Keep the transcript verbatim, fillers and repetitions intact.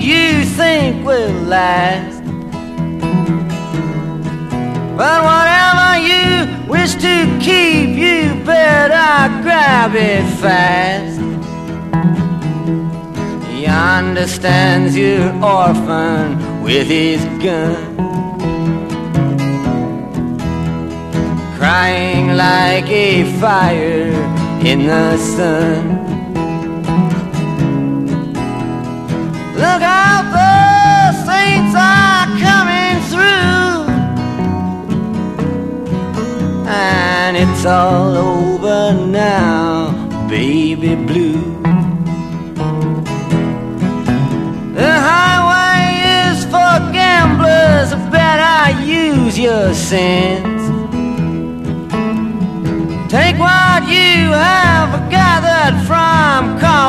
you think will last. But whatever you wish to keep, you better grab it fast. He understands you're orphan with his gun, crying like a fire in the sun. Look out, the saints are coming through, and it's all over now, baby blue. The highway is for gamblers, better use your sense. Take what you have gathered from